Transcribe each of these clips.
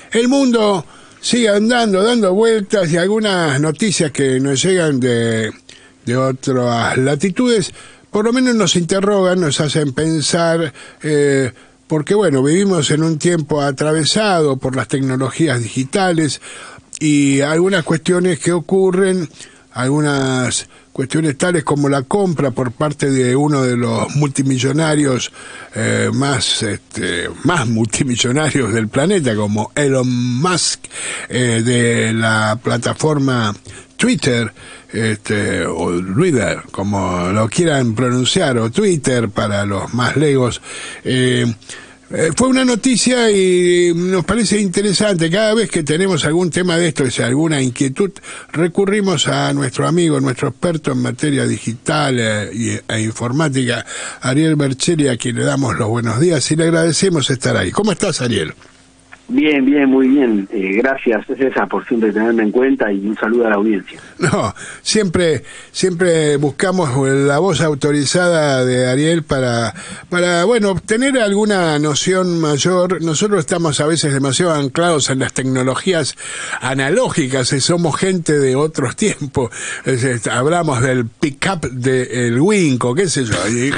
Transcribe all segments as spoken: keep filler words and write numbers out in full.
el mundo sigue andando, dando vueltas, y algunas noticias que nos llegan de, de otras latitudes, por lo menos nos interrogan, nos hacen pensar, eh, porque bueno, vivimos en un tiempo atravesado por las tecnologías digitales y algunas cuestiones que ocurren, algunas cuestiones tales como la compra por parte de uno de los multimillonarios eh, más este, más multimillonarios del planeta, como Elon Musk, eh, de la plataforma Twitter, este, o Twitter, como lo quieran pronunciar, o Twitter para los más legos. Eh, Eh, fue una noticia y nos parece interesante. Cada vez que tenemos algún tema de esto, o sea, alguna inquietud, recurrimos a nuestro amigo, nuestro experto en materia digital eh, y, e informática, Ariel Bercheli, a quien le damos los buenos días y le agradecemos estar ahí. ¿Cómo estás, Ariel? Bien, bien, muy bien. Eh, gracias, César, por siempre tenerme en cuenta, y un saludo a la audiencia. No, siempre siempre buscamos la voz autorizada de Ariel para, para bueno, tener alguna noción mayor. Nosotros estamos a veces demasiado anclados en las tecnologías analógicas, y somos gente de otros tiempos. Es, es, hablamos del pick-up del Winco, qué sé yo, y,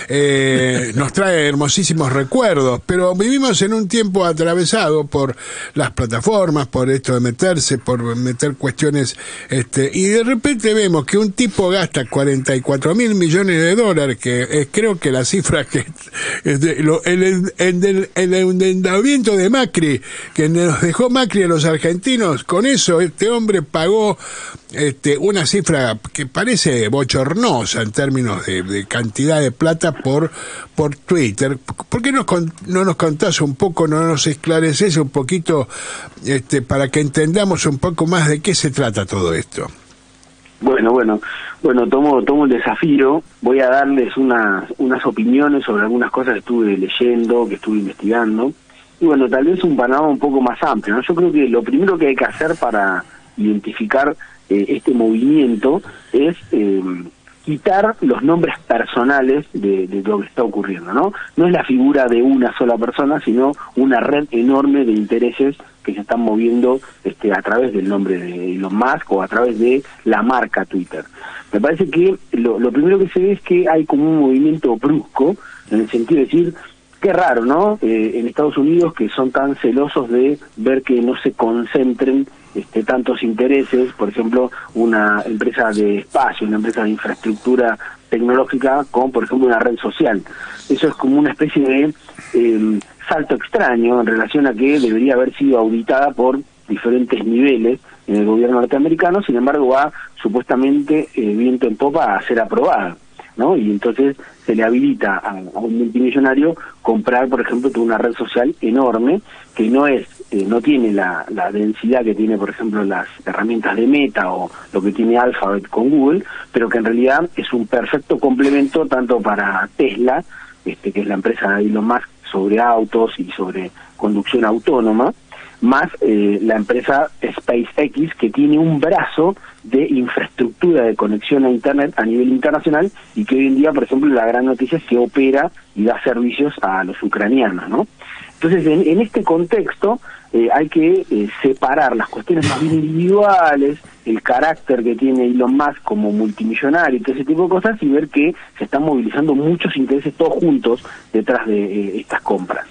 eh, nos trae hermosísimos recuerdos, pero vivimos en un tiempo atravesado por las plataformas, por esto de meterse, por meter cuestiones, este, y de repente vemos que un tipo gasta cuarenta y cuatro mil millones de dólares, que es, creo que la cifra que es de, lo, el, el, el, el endeudamiento de Macri, que nos dejó Macri a los argentinos. Con eso este hombre pagó este, una cifra que parece bochornosa en términos de, de cantidad de plata por por Twitter. ¿Por qué nos, no nos contás un poco, no nos esclareces un poquito, este, para que entendamos un poco más de qué se trata todo esto? Bueno, bueno, bueno, tomo tomo el desafío. Voy a darles unas unas opiniones sobre algunas cosas que estuve leyendo, que estuve investigando, y bueno, tal vez un panorama un poco más amplio, ¿no? Yo creo que lo primero que hay que hacer para identificar eh, este movimiento es eh, quitar los nombres personales de, de lo que está ocurriendo, ¿no? No es la figura de una sola persona, sino una red enorme de intereses que se están moviendo este, a través del nombre de Elon Musk o a través de la marca Twitter. Me parece que lo, lo primero que se ve es que hay como un movimiento brusco, en el sentido de decir, qué raro, ¿no? Eh, en Estados Unidos, que son tan celosos de ver que no se concentren este, tantos intereses, por ejemplo, una empresa de espacio, una empresa de infraestructura tecnológica con, por ejemplo, una red social. Eso es como una especie de eh, salto extraño en relación a que debería haber sido auditada por diferentes niveles en el gobierno norteamericano. Sin embargo, va supuestamente eh, viento en popa a ser aprobada, ¿no? Y entonces se le habilita a, a un multimillonario comprar, por ejemplo, toda una red social enorme que no es eh, no tiene la, la densidad que tiene, por ejemplo, las herramientas de Meta o lo que tiene Alphabet con Google, pero que en realidad es un perfecto complemento tanto para Tesla, este que es la empresa de Elon Musk sobre autos y sobre conducción autónoma, más eh, la empresa SpaceX, que tiene un brazo de infraestructura de conexión a Internet a nivel internacional, y que hoy en día, por ejemplo, la gran noticia es que opera y da servicios a los ucranianos, ¿no? Entonces, en, en este contexto, eh, hay que eh, separar las cuestiones más individuales, el carácter que tiene Elon Musk como multimillonario y todo ese tipo de cosas, y ver que se están movilizando muchos intereses todos juntos detrás de eh, estas compras.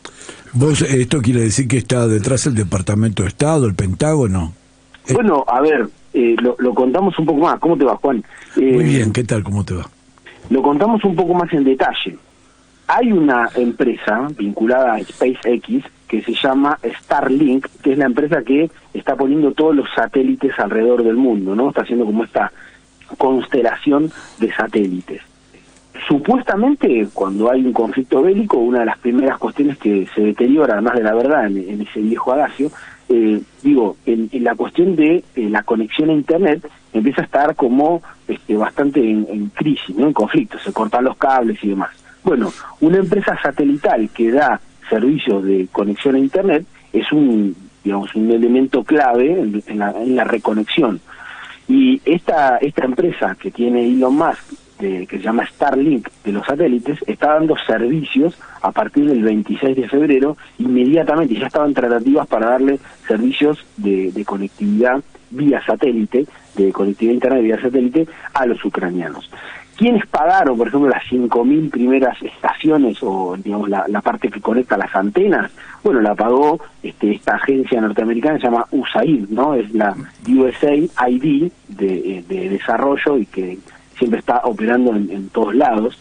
¿Vos, esto quiere decir que está detrás el Departamento de Estado, el Pentágono? Bueno, a ver, eh, lo, lo contamos un poco más. ¿Cómo te va, Juan? Eh, Muy bien, ¿qué tal? ¿Cómo te va? Lo contamos un poco más en detalle. Hay una empresa vinculada a SpaceX que se llama Starlink, que es la empresa que está poniendo todos los satélites alrededor del mundo, ¿no? Está haciendo como esta constelación de satélites. Supuestamente, cuando hay un conflicto bélico, una de las primeras cuestiones que se deteriora, además de la verdad, en, en ese viejo adagio, eh, digo, en, en la cuestión de eh, la conexión a Internet, empieza a estar como este, bastante en, en crisis, ¿no? En conflicto, se cortan los cables y demás. Bueno, una empresa satelital que da servicios de conexión a Internet es un, digamos, un elemento clave en, en, la, en la reconexión. Y esta esta empresa que tiene Elon Musk de, que se llama Starlink de los satélites, está dando servicios a partir del veintiséis de febrero, inmediatamente, ya estaban tratativas para darle servicios de, de conectividad vía satélite, de conectividad internet vía satélite, a los ucranianos. ¿Quiénes pagaron, por ejemplo, las cinco mil primeras estaciones o, digamos, la, la parte que conecta las antenas? Bueno, la pagó este, esta agencia norteamericana, se llama U S A I D, ¿no? Es la U S A I D de, de desarrollo y que siempre está operando en, en todos lados.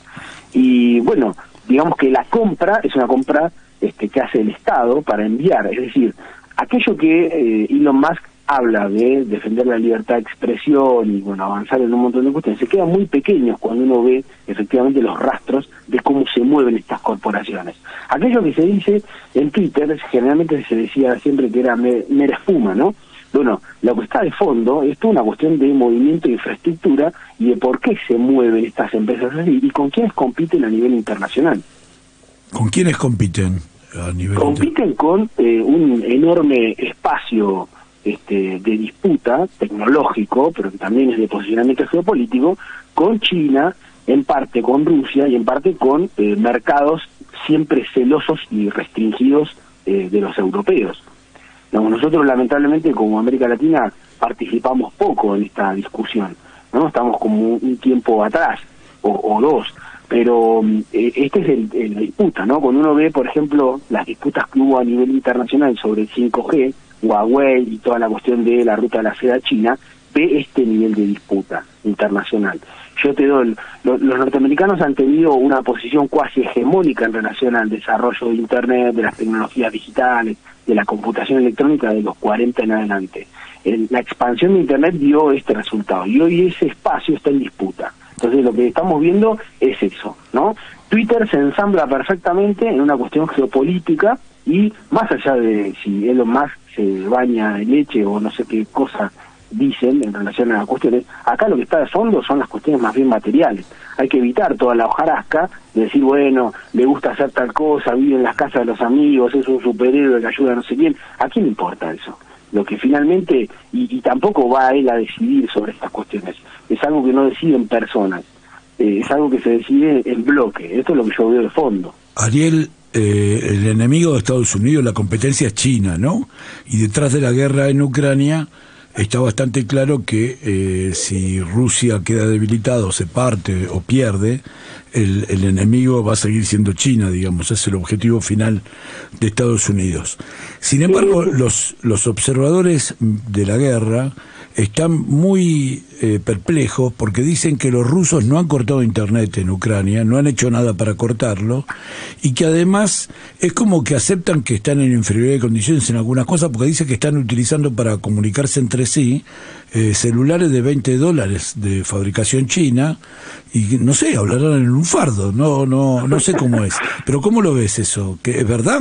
Y bueno, digamos que la compra es una compra este, que hace el Estado para enviar, es decir, aquello que eh, Elon Musk habla de defender la libertad de expresión y bueno, avanzar en un montón de cuestiones, se quedan muy pequeños cuando uno ve efectivamente los rastros de cómo se mueven estas corporaciones. Aquello que se dice en Twitter, generalmente se decía siempre que era mera espuma, ¿no? Bueno, lo que está de fondo es toda una cuestión de movimiento de infraestructura y de por qué se mueven estas empresas así y con quiénes compiten a nivel internacional. ¿Con quiénes compiten a nivel Compiten con eh, un enorme espacio Este, de disputa tecnológico, pero que también es de posicionamiento geopolítico, con China, en parte con Rusia y en parte con eh, mercados siempre celosos y restringidos eh, de los europeos. Digamos, nosotros lamentablemente como América Latina participamos poco en esta discusión, ¿no? Estamos como un tiempo atrás, o, o dos, pero eh, este es el, el, la disputa, ¿no? Cuando uno ve, por ejemplo, las disputas que hubo a nivel internacional sobre el cinco G, Huawei y toda la cuestión de la ruta de la seda china, ve este nivel de disputa internacional. Yo te doy, lo, los norteamericanos han tenido una posición cuasi hegemónica en relación al desarrollo de Internet, de las tecnologías digitales, de la computación electrónica de los cuarenta en adelante. El, la expansión de Internet dio este resultado y hoy ese espacio está en disputa. Entonces lo que estamos viendo es eso, ¿no? Twitter se ensambla perfectamente en una cuestión geopolítica y más allá de si Elon Musk se baña en leche o no sé qué cosa dicen en relación a las cuestiones, acá lo que está de fondo son las cuestiones más bien materiales. Hay que evitar toda la hojarasca de decir, bueno, le gusta hacer tal cosa, vive en las casas de los amigos, es un superhéroe que ayuda a no sé quién. ¿A quién le importa eso? Lo que finalmente, y, y tampoco va a él a decidir sobre estas cuestiones, es algo que no deciden personas, eh, es algo que se decide en bloque. Esto es lo que yo veo de fondo. Ariel, eh, el enemigo de Estados Unidos, la competencia es China, ¿no? Y detrás de la guerra en Ucrania está bastante claro que eh, si Rusia queda debilitado, se parte o pierde, el, el enemigo va a seguir siendo China, digamos, es el objetivo final de Estados Unidos. Sin embargo, los, los observadores de la guerra están muy eh, perplejos porque dicen que los rusos no han cortado internet en Ucrania, no han hecho nada para cortarlo, y que además es como que aceptan que están en inferioridad de condiciones en algunas cosas, porque dicen que están utilizando para comunicarse entre sí eh, celulares de veinte dólares de fabricación china, y no sé, hablarán en un fardo, no, no, no sé cómo es. Pero ¿cómo lo ves eso? ¿Que es verdad?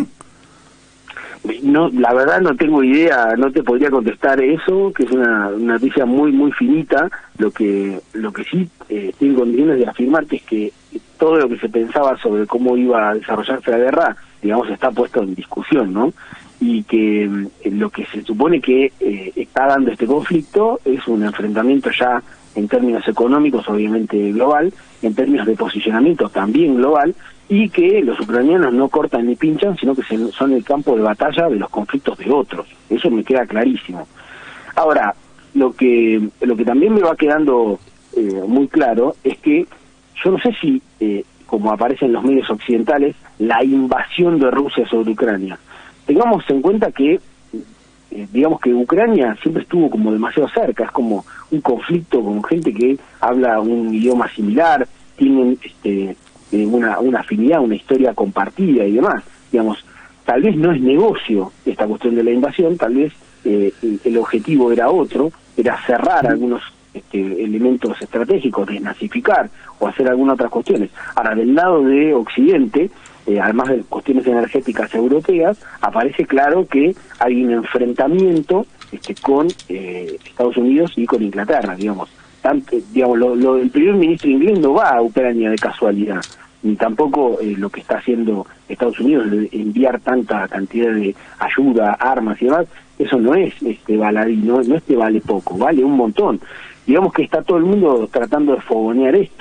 No, la verdad no tengo idea, no te podría contestar eso, que es una, una noticia muy muy finita. Lo que lo que sí eh, estoy en condiciones de afirmarte es que todo lo que se pensaba sobre cómo iba a desarrollarse la guerra, digamos, está puesto en discusión, ¿no? Y que eh, lo que se supone que eh, está dando este conflicto es un enfrentamiento ya en términos económicos, obviamente global, en términos de posicionamiento también global, y que los ucranianos no cortan ni pinchan, sino que se, son el campo de batalla de los conflictos de otros. Eso me queda clarísimo. Ahora, lo que lo que también me va quedando eh, muy claro es que yo no sé si, eh, como aparece en los medios occidentales, la invasión de Rusia sobre Ucrania. Tengamos en cuenta que, eh, digamos que Ucrania siempre estuvo como demasiado cerca, es como un conflicto con gente que habla un idioma similar, tienen este Eh, una, una afinidad, una historia compartida y demás. Digamos, tal vez no es negocio esta cuestión de la invasión, tal vez eh, el, el objetivo era otro, era cerrar algunos este, elementos estratégicos, desnazificar o hacer algunas otras cuestiones. Ahora, del lado de Occidente, eh, además de cuestiones energéticas europeas, aparece claro que hay un enfrentamiento este, con eh, Estados Unidos y con Inglaterra, digamos. Tanto, digamos, lo, lo, el primer ministro inglés no va a Ucrania de casualidad, ni tampoco eh, lo que está haciendo Estados Unidos de enviar tanta cantidad de ayuda, armas y demás. Eso no es este baladí, no, no es que vale poco, vale un montón. Digamos que está todo el mundo tratando de fogonear esto,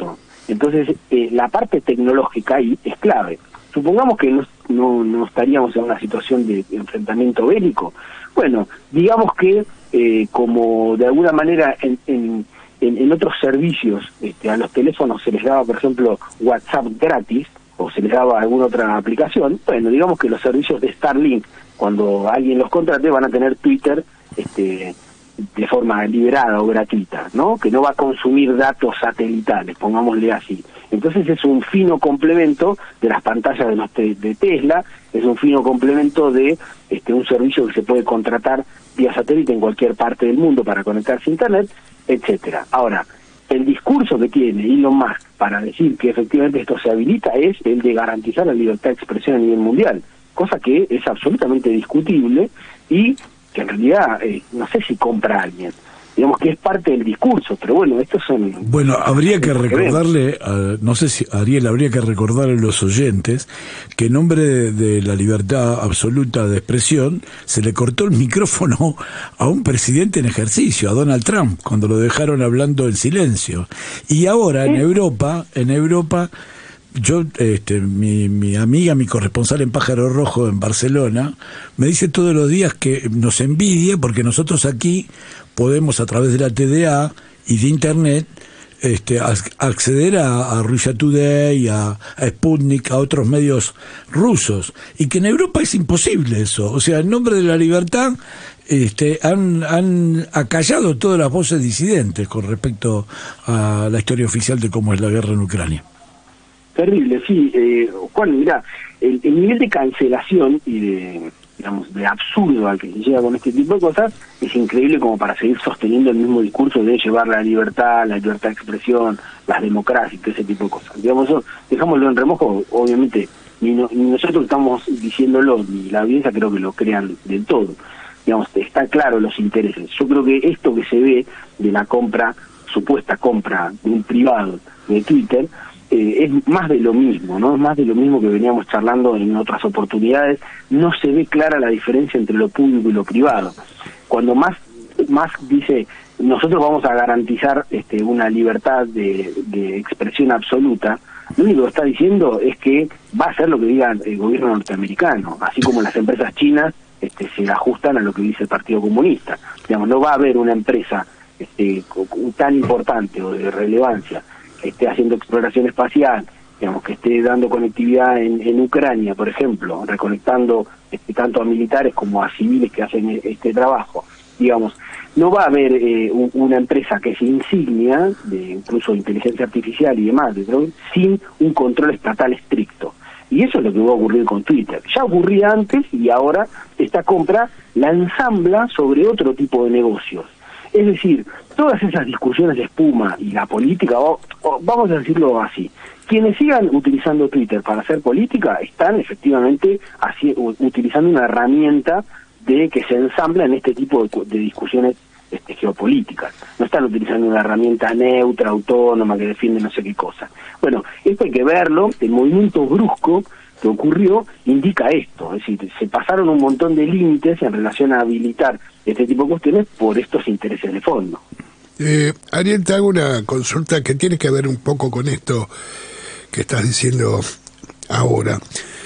Entonces, eh, la parte tecnológica ahí es clave. Supongamos que no, no, no estaríamos en una situación de enfrentamiento bélico. Bueno, digamos que eh, como de alguna manera en, en, en, en otros servicios este, a los teléfonos se les daba, por ejemplo, WhatsApp gratis, o se les daba alguna otra aplicación, bueno, digamos que los servicios de Starlink, cuando alguien los contrate, van a tener Twitter este de forma liberada o gratuita, ¿no? Que no va a consumir datos satelitales, pongámosle así. Entonces es un fino complemento de las pantallas de los te de Tesla, es un fino complemento de este un servicio que se puede contratar vía satélite en cualquier parte del mundo para conectarse a internet, etcétera. Ahora, el discurso que tiene Elon Musk para decir que efectivamente esto se habilita es el de garantizar la libertad de expresión a nivel mundial, cosa que es absolutamente discutible y que en realidad eh, no sé si compra a alguien, digamos que es parte del discurso, pero bueno, estos son... Bueno, habría que recordarle, a, no sé si Ariel, habría que recordarle a los oyentes que en nombre de, de la libertad absoluta de expresión se le cortó el micrófono a un presidente en ejercicio, a Donald Trump, cuando lo dejaron hablando en silencio. Y ahora en Europa, en Europa... Yo, este, mi, mi amiga, mi corresponsal en Pájaro Rojo en Barcelona, me dice todos los días que nos envidia porque nosotros aquí podemos a través de la T D A y de Internet este, acceder a, a Russia Today, a, a Sputnik, a otros medios rusos, y que en Europa es imposible eso. O sea, en nombre de la libertad este, han, han acallado todas las voces disidentes con respecto a la historia oficial de cómo es la guerra en Ucrania. Terrible, sí. Eh, Juan, mirá, el, el nivel de cancelación y de, digamos, de absurdo al que se llega con este tipo de cosas es increíble como para seguir sosteniendo el mismo discurso de llevar la libertad, la libertad de expresión, las democracias, todo ese tipo de cosas. Digamos, eso, dejámoslo en remojo, obviamente, ni, no, ni nosotros estamos diciéndolo, ni la audiencia creo que lo crean del todo. Digamos, está claro los intereses. Yo creo que esto que se ve de la compra, supuesta compra de un privado de Twitter, Eh, es más de lo mismo, ¿no? Es más de lo mismo que veníamos charlando en otras oportunidades. No se ve clara la diferencia entre lo público y lo privado. Cuando más, más dice, nosotros vamos a garantizar este, una libertad de, de expresión absoluta, lo único que está diciendo es que va a hacer lo que diga el gobierno norteamericano, así como las empresas chinas este, se ajustan a lo que dice el Partido Comunista. Digamos, no va a haber una empresa este, tan importante o de relevancia que esté haciendo exploración espacial, digamos, que esté dando conectividad en, en Ucrania, por ejemplo, reconectando este, tanto a militares como a civiles que hacen este trabajo. Digamos, no va a haber eh, un, una empresa que se insignia de incluso inteligencia artificial y demás, ¿no? Sin un control estatal estricto. Y eso es lo que va a ocurrir con Twitter. Ya ocurría antes y ahora esta compra la ensambla sobre otro tipo de negocios. Es decir, todas esas discusiones de espuma y la política, o, o, vamos a decirlo así, quienes sigan utilizando Twitter para hacer política están efectivamente así, utilizando una herramienta de que se ensambla en este tipo de, de discusiones este, geopolíticas. No están utilizando una herramienta neutra, autónoma, que defiende no sé qué cosa. Bueno, esto hay que verlo, el movimiento brusco que ocurrió indica esto, es decir, se pasaron un montón de límites en relación a habilitar este tipo de cuestiones por estos intereses de fondo. Eh, Ariel, te hago una consulta que tiene que ver un poco con esto que estás diciendo ahora.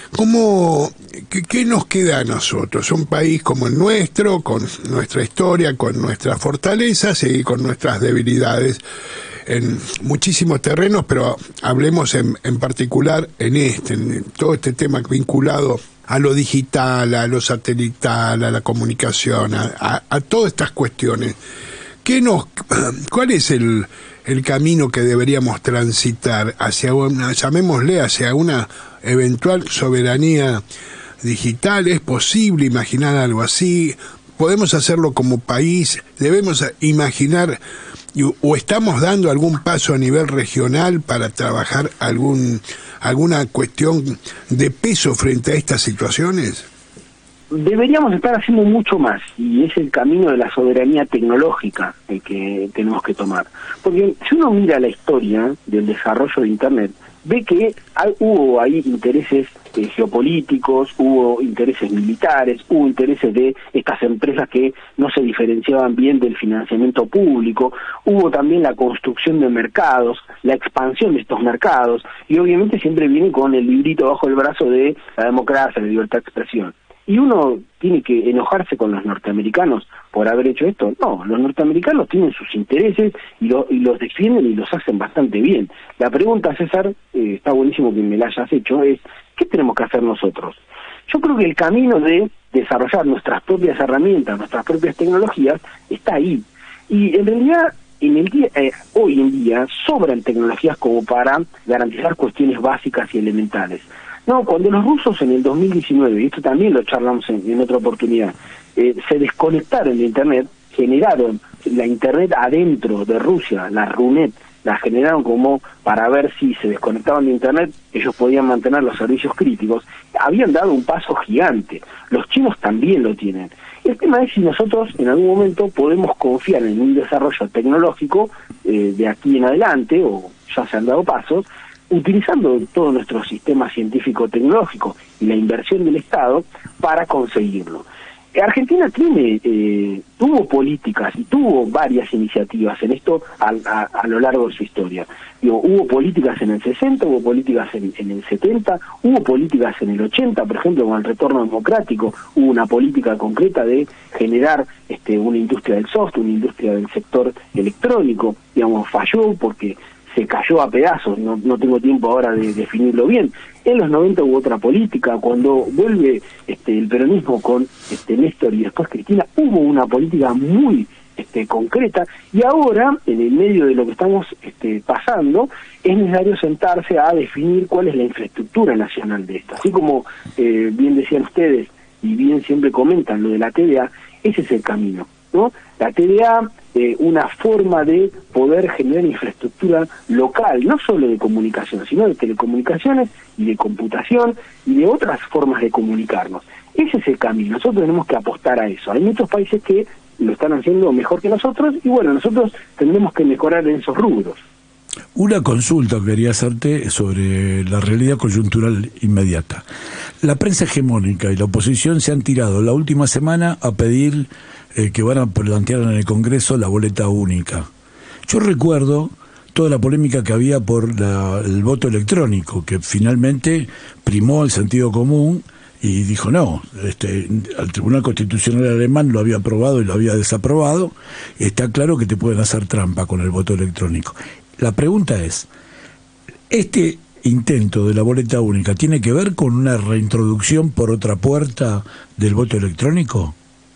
¿Cómo, qué, qué nos queda a nosotros? Un país como el nuestro, con nuestra historia, con nuestras fortalezas y con nuestras debilidades en muchísimos terrenos, pero hablemos en, en particular en este, en todo este tema vinculado a lo digital, a lo satelital, a la comunicación, a, a, a todas estas cuestiones. ¿Qué nos, cuál es el, el camino que deberíamos transitar hacia una, llamémosle, hacia una eventual soberanía digital? ¿Es posible imaginar algo así? ¿Podemos hacerlo como país? ¿Debemos imaginar o estamos dando algún paso a nivel regional para trabajar algún alguna cuestión de peso frente a estas situaciones? Deberíamos estar haciendo mucho más, y es el camino de la soberanía tecnológica el que tenemos que tomar. Porque si uno mira la historia del desarrollo de Internet, ve que hay, hubo ahí intereses eh, geopolíticos, hubo intereses militares, hubo intereses de estas empresas que no se diferenciaban bien del financiamiento público, hubo también la construcción de mercados, la expansión de estos mercados, y obviamente siempre viene con el librito bajo el brazo de la democracia, la libertad de expresión. ¿Y uno tiene que enojarse con los norteamericanos por haber hecho esto? No, los norteamericanos tienen sus intereses y, lo, y los defienden y los hacen bastante bien. La pregunta, César, eh, está buenísimo que me la hayas hecho, es ¿qué tenemos que hacer nosotros? Yo creo que el camino de desarrollar nuestras propias herramientas, nuestras propias tecnologías, está ahí. Y en realidad, en el día, eh, hoy en día, sobran tecnologías como para garantizar cuestiones básicas y elementales. No, cuando los rusos en el dos mil diecinueve, y esto también lo charlamos en, en otra oportunidad, eh, se desconectaron de Internet, generaron la Internet adentro de Rusia, la RUNET, la generaron como para ver si se desconectaban de Internet, ellos podían mantener los servicios críticos, habían dado un paso gigante, los chinos también lo tienen. El tema es si nosotros en algún momento podemos confiar en un desarrollo tecnológico eh, de aquí en adelante, o ya se han dado pasos, utilizando todo nuestro sistema científico-tecnológico y la inversión del Estado para conseguirlo. Argentina tiene, eh, tuvo políticas y tuvo varias iniciativas en esto a, a, a lo largo de su historia. Digo, hubo políticas en el sesenta, hubo políticas en, en el setenta, hubo políticas en el ochenta, por ejemplo, con el retorno democrático, hubo una política concreta de generar este, una industria del software, una industria del sector electrónico, digamos, falló porque se cayó a pedazos, no, no tengo tiempo ahora de definirlo bien. En los noventa hubo otra política, cuando vuelve este, el peronismo con este, Néstor y después Cristina, hubo una política muy este, concreta, y ahora, en el medio de lo que estamos este, pasando, es necesario sentarse a definir cuál es la infraestructura nacional de esto. Así como eh, bien decían ustedes, y bien siempre comentan lo de la T D A, ese es el camino, ¿no? La T D A, eh, una forma de poder generar infraestructura local, no solo de comunicación, sino de telecomunicaciones y de computación y de otras formas de comunicarnos. Ese es el camino, nosotros tenemos que apostar a eso. Hay muchos países que lo están haciendo mejor que nosotros y bueno, nosotros tendremos que mejorar en esos rubros. Una consulta quería hacerte sobre la realidad coyuntural inmediata. La prensa hegemónica y la oposición se han tirado la última semana a pedir eh, que van a plantear en el Congreso la boleta única. Yo recuerdo toda la polémica que había por la, el voto electrónico, que finalmente primó el sentido común y dijo no, este, el Tribunal Constitucional alemán lo había aprobado y lo había desaprobado, y está claro que te pueden hacer trampa con el voto electrónico. La pregunta es, ¿este intento de la boleta única tiene que ver con una reintroducción por otra puerta del voto electrónico?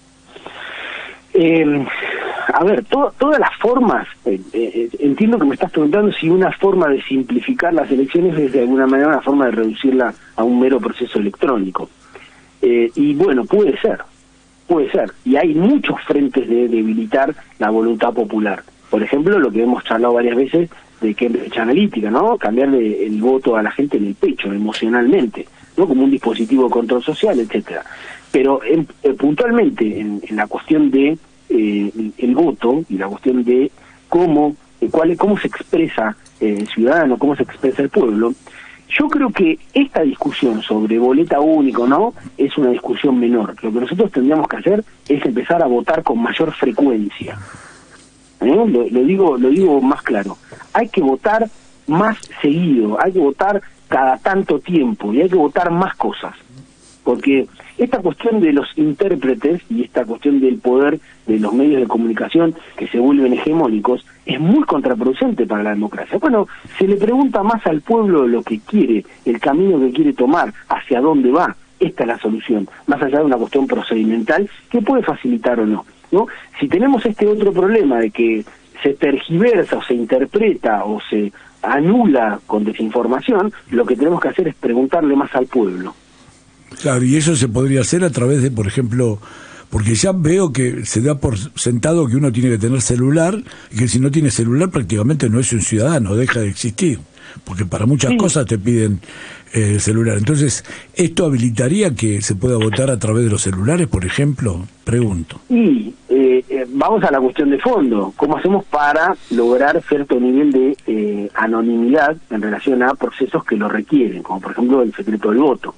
Eh, a ver, to, todas las formas, eh, eh, entiendo que me estás preguntando si una forma de simplificar las elecciones es de alguna manera una forma de reducirla a un mero proceso electrónico. Eh, y bueno, puede ser, puede ser. Y hay muchos frentes de debilitar la voluntad popular. Por ejemplo, lo que hemos charlado varias veces de Cambridge Analytica, ¿no? Cambiarle el voto a la gente en el pecho, emocionalmente, ¿no? Como un dispositivo de control social, etcétera. Pero en, eh, puntualmente en, en la cuestión de eh, el, el voto y la cuestión de cómo eh, cuál cómo se expresa eh, el ciudadano, cómo se expresa el pueblo, yo creo que esta discusión sobre boleta única o no es una discusión menor. Lo que nosotros tendríamos que hacer es empezar a votar con mayor frecuencia. ¿Eh? Lo, lo digo lo digo más claro. Hay que votar más seguido, hay que votar cada tanto tiempo y hay que votar más cosas. Porque esta cuestión de los intérpretes y esta cuestión del poder de los medios de comunicación que se vuelven hegemónicos es muy contraproducente para la democracia. Bueno, se le pregunta más al pueblo lo que quiere, el camino que quiere tomar, hacia dónde va. Esta es la solución, más allá de una cuestión procedimental que puede facilitar o no, ¿no? Si tenemos este otro problema de que se tergiversa o se interpreta o se anula con desinformación, lo que tenemos que hacer es preguntarle más al pueblo. Claro, y eso se podría hacer a través de, por ejemplo, porque ya veo que se da por sentado que uno tiene que tener celular, y que si no tiene celular prácticamente no es un ciudadano, deja de existir. porque para muchas sí. cosas te piden eh, el celular. Entonces, ¿esto habilitaría que se pueda votar a través de los celulares, por ejemplo? Pregunto. Y eh, eh, vamos a la cuestión de fondo. ¿Cómo hacemos para lograr cierto nivel de eh, anonimidad en relación a procesos que lo requieren, como por ejemplo el secreto del voto?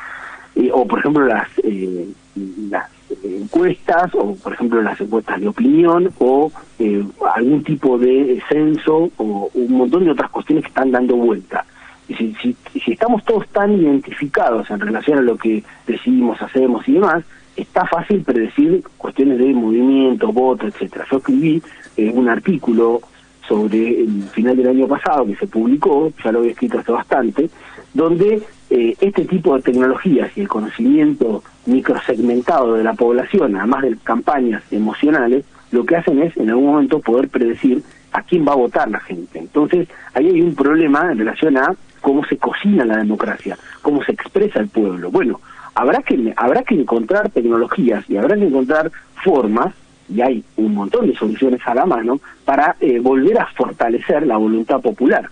Eh, o por ejemplo las, eh, las encuestas, o por ejemplo las encuestas de opinión, o eh, algún tipo de censo, o un montón de otras cuestiones que están dando vuelta. Y si, si, si estamos todos tan identificados en relación a lo que decidimos, hacemos y demás, está fácil predecir cuestiones de movimiento, voto, etcétera. Yo escribí eh, un artículo sobre el final del año pasado que se publicó, ya lo había escrito hace bastante, donde eh, este tipo de tecnologías y el conocimiento microsegmentado de la población, además de campañas emocionales, lo que hacen es en algún momento poder predecir a quién va a votar la gente. Entonces, ahí hay un problema en relación a cómo se cocina la democracia, cómo se expresa el pueblo. Bueno, habrá que habrá que encontrar tecnologías y habrá que encontrar formas, y hay un montón de soluciones a la mano, para eh, volver a fortalecer la voluntad popular.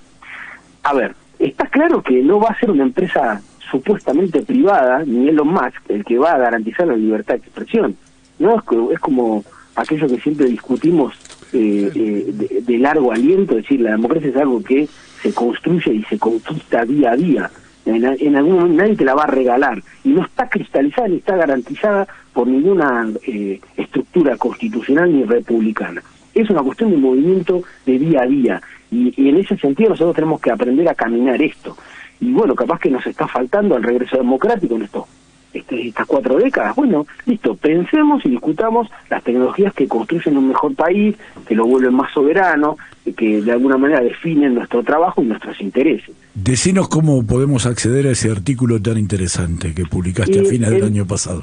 A ver, está claro que no va a ser una empresa supuestamente privada, ni Elon Musk, el que va a garantizar la libertad de expresión. No es, es como aquello que siempre discutimos eh, eh, de, de largo aliento, es decir, la democracia es algo que se construye y se conquista día a día. En, en algún momento nadie te la va a regalar, y no está cristalizada ni está garantizada por ninguna eh, estructura constitucional ni republicana. Es una cuestión de movimiento de día a día, y, y en ese sentido nosotros tenemos que aprender a caminar esto. Y bueno, capaz que nos está faltando el regreso democrático en esto, este, estas cuatro décadas. Bueno, listo, pensemos y discutamos las tecnologías que construyen un mejor país, que lo vuelven más soberano, que de alguna manera definen nuestro trabajo y nuestros intereses. Decinos cómo podemos acceder a ese artículo tan interesante que publicaste eh, a fines del año pasado.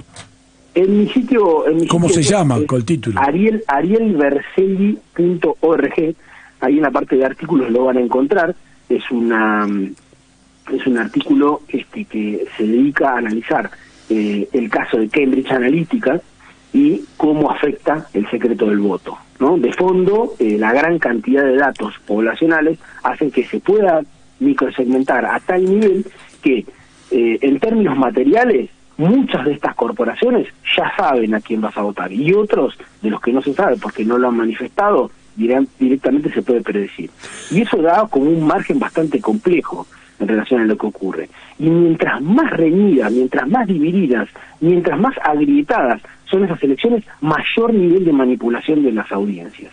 En mi sitio... En mi ¿Cómo sitio se llama? Es ¿Con el título? Ariel, ariel vercelli punto org. Ahí en la parte de artículos lo van a encontrar. Es una es un artículo este que se dedica a analizar eh, el caso de Cambridge Analytica y cómo afecta el secreto del voto, ¿no? De fondo, eh, la gran cantidad de datos poblacionales hacen que se pueda microsegmentar a tal nivel que, eh, en términos materiales, muchas de estas corporaciones ya saben a quién vas a votar, y otros de los que no se sabe porque no lo han manifestado, dirán, directamente se puede predecir. Y eso da como un margen bastante complejo en relación a lo que ocurre. Y mientras más reñidas, mientras más divididas, mientras más agrietadas son esas elecciones, mayor nivel de manipulación de las audiencias.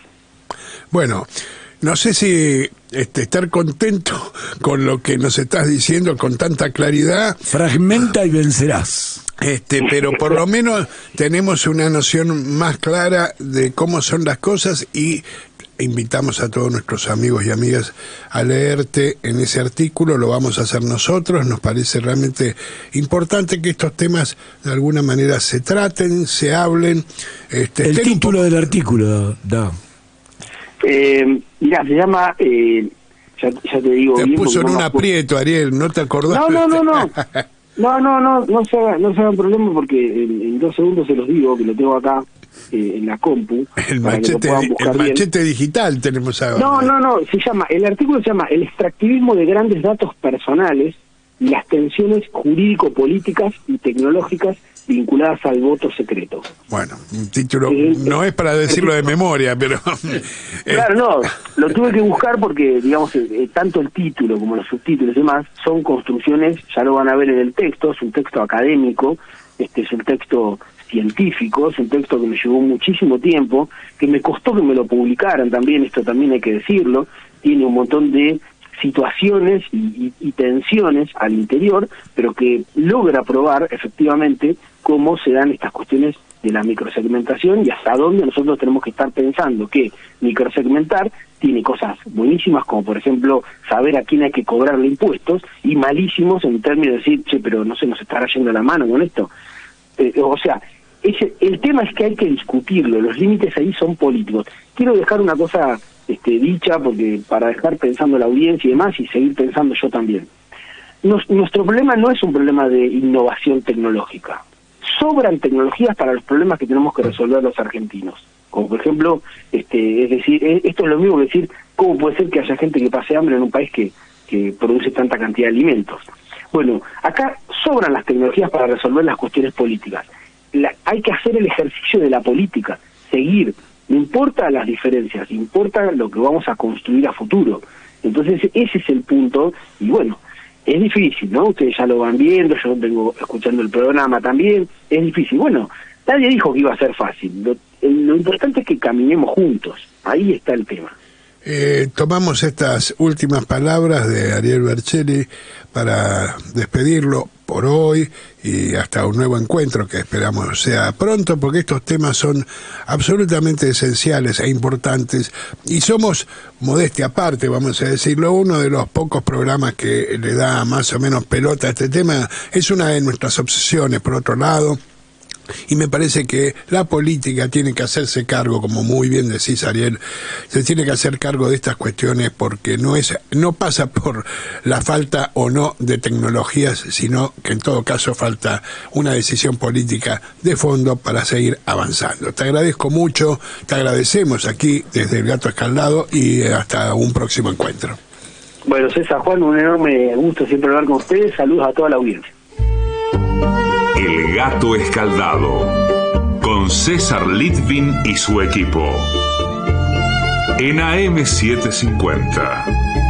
Bueno, no sé si este, estar contento con lo que nos estás diciendo con tanta claridad. Fragmenta y vencerás. Este, pero por lo menos tenemos una noción más clara de cómo son las cosas, y invitamos a todos nuestros amigos y amigas a leerte en ese artículo. Lo vamos a hacer nosotros. Nos parece realmente importante que estos temas de alguna manera se traten, se hablen. Este, el título del artículo, da. Eh, mira, se llama, eh, ya, ya te digo... Te bien, puso en no un aprieto, Ariel, ¿no te acordás? No, no, no, no. No, no, no, no se hagan, no se hagan problema, porque en, en dos segundos se los digo, que lo tengo acá eh, en la compu. El machete, el machete digital tenemos ahora. No, no, no, se llama, el artículo se llama El extractivismo de grandes datos personales y las tensiones jurídico-políticas y tecnológicas vinculadas al voto secreto. Bueno, un título, eh, no es para decirlo de memoria, pero... Claro, no, lo tuve que buscar porque, digamos, eh, tanto el título como los subtítulos y demás son construcciones, ya lo van a ver en el texto, es un texto académico, este es un texto científico, es un texto que me llevó muchísimo tiempo, que me costó que me lo publicaran también, esto también hay que decirlo, tiene un montón de situaciones y, y, y tensiones al interior, pero que logra probar efectivamente cómo se dan estas cuestiones de la microsegmentación y hasta dónde nosotros tenemos que estar pensando que microsegmentar tiene cosas buenísimas, como por ejemplo saber a quién hay que cobrarle impuestos, y malísimos en términos de decir, che, pero no se nos estará yendo la mano con esto. Eh, o sea, ese, el tema es que hay que discutirlo, los límites ahí son políticos. Quiero dejar una cosa este, dicha, porque para dejar pensando la audiencia y demás, y seguir pensando yo también. Nos, nuestro problema no es un problema de innovación tecnológica, sobran tecnologías para los problemas que tenemos que resolver los argentinos. Como por ejemplo, este, es decir, esto es lo mismo que decir, ¿cómo puede ser que haya gente que pase hambre en un país que, que produce tanta cantidad de alimentos? Bueno, acá sobran las tecnologías para resolver las cuestiones políticas. La, hay que hacer el ejercicio de la política, seguir, no importa las diferencias, importa lo que vamos a construir a futuro. Entonces ese es el punto, y bueno, es difícil, ¿no? Ustedes ya lo van viendo, yo vengo escuchando el programa también, es difícil. Bueno, nadie dijo que iba a ser fácil, lo, lo importante es que caminemos juntos, ahí está el tema. Eh, tomamos estas últimas palabras de Ariel Berchelli para despedirlo por hoy y hasta un nuevo encuentro que esperamos sea pronto, porque estos temas son absolutamente esenciales e importantes y somos, modestia aparte, vamos a decirlo, uno de los pocos programas que le da más o menos pelota a este tema. Es una de nuestras obsesiones, por otro lado. Y me parece que la política tiene que hacerse cargo, como muy bien decís, Ariel, se tiene que hacer cargo de estas cuestiones porque no es, no pasa por la falta o no de tecnologías, sino que en todo caso falta una decisión política de fondo para seguir avanzando. Te agradezco mucho, te agradecemos aquí desde El Gato Escaldado y hasta un próximo encuentro. Bueno, César, Juan, un enorme gusto siempre hablar con ustedes, saludos a toda la audiencia. El Gato Escaldado, con César Litvin y su equipo, en A M setecientos cincuenta.